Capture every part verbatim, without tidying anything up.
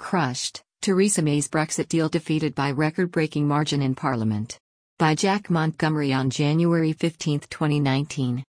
Crushed, Theresa May's Brexit deal defeated by record-breaking margin in Parliament. By Jack Montgomery on January fifteenth, twenty nineteen.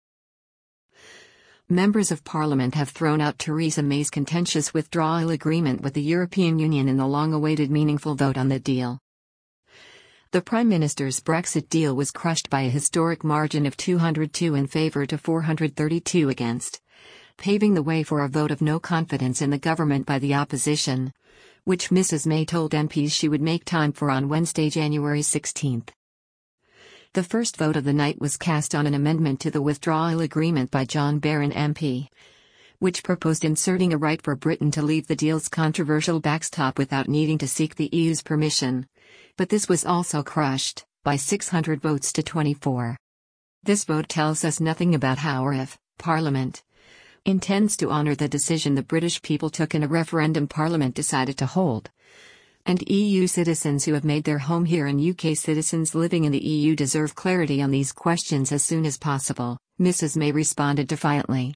Members of Parliament have thrown out Theresa May's contentious withdrawal agreement with the European Union in the long-awaited meaningful vote on the deal. The Prime Minister's Brexit deal was crushed by a historic margin of two hundred two in favour to four hundred thirty-two against, paving the way for a vote of no confidence in the government by the opposition, which Missus May told M Ps she would make time for on Wednesday, January sixteenth. The first vote of the night was cast on an amendment to the withdrawal agreement by John Barron M P, which proposed inserting a right for Britain to leave the deal's controversial backstop without needing to seek the E U's permission. But this was also crushed, by six hundred votes to twenty-four. This vote tells us nothing about how or if Parliament intends to honour the decision the British people took in a referendum Parliament decided to hold. And E U citizens who have made their home here and U K citizens living in the E U deserve clarity on these questions as soon as possible, Missus May responded defiantly.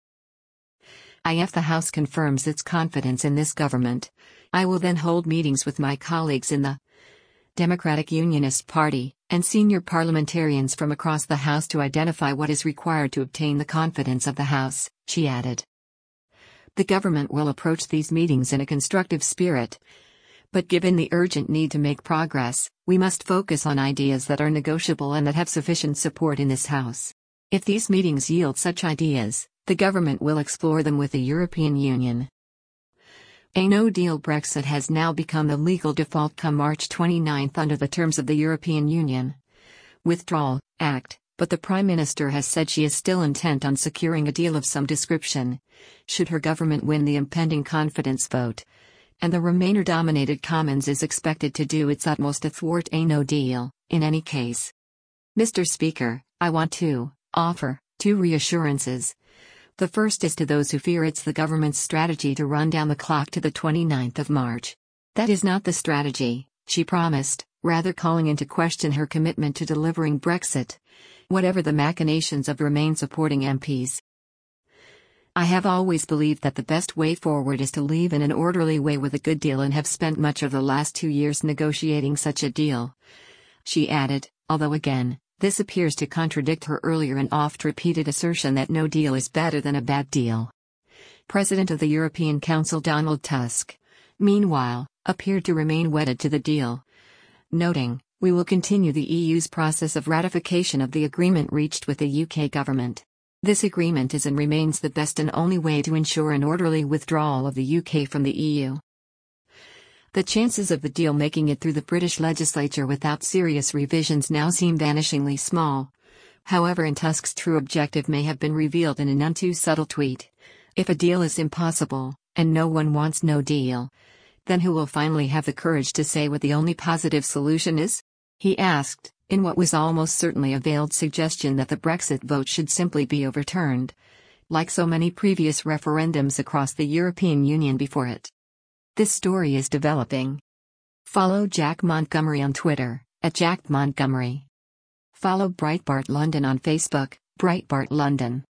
If the House confirms its confidence in this government, I will then hold meetings with my colleagues in the Democratic Unionist Party, and senior parliamentarians from across the House to identify what is required to obtain the confidence of the House, she added. The government will approach these meetings in a constructive spirit. But given the urgent need to make progress, we must focus on ideas that are negotiable and that have sufficient support in this House. If these meetings yield such ideas, the government will explore them with the European Union. A no-deal Brexit has now become the legal default come March twenty-ninth under the terms of the European Union Withdrawal Act, but the Prime Minister has said she is still intent on securing a deal of some description, should her government win the impending confidence vote, and the Remainer-dominated Commons is expected to do its utmost to thwart a no-deal, in any case. Mister Speaker, I want to offer two reassurances. The first is to those who fear it's the government's strategy to run down the clock to the twenty-ninth of March. That is not the strategy, she promised, rather calling into question her commitment to delivering Brexit, whatever the machinations of Remain supporting M Ps. I have always believed that the best way forward is to leave in an orderly way with a good deal and have spent much of the last two years negotiating such a deal, she added, although again, this appears to contradict her earlier and oft-repeated assertion that no deal is better than a bad deal. President of the European Council Donald Tusk, meanwhile, appeared to remain wedded to the deal, noting, "We will continue the E U's process of ratification of the agreement reached with the U K government. This agreement is and remains the best and only way to ensure an orderly withdrawal of the U K from the E U." The chances of the deal making it through the British legislature without serious revisions now seem vanishingly small. However, in Tusk's true objective may have been revealed in a none too subtle tweet. If a deal is impossible, and no one wants no deal, then who will finally have the courage to say what the only positive solution is? He asked, in what was almost certainly a veiled suggestion that the Brexit vote should simply be overturned, like so many previous referendums across the European Union before it. This story is developing. Follow Jack Montgomery on Twitter, at Jack Montgomery. Follow Breitbart London on Facebook, Breitbart London.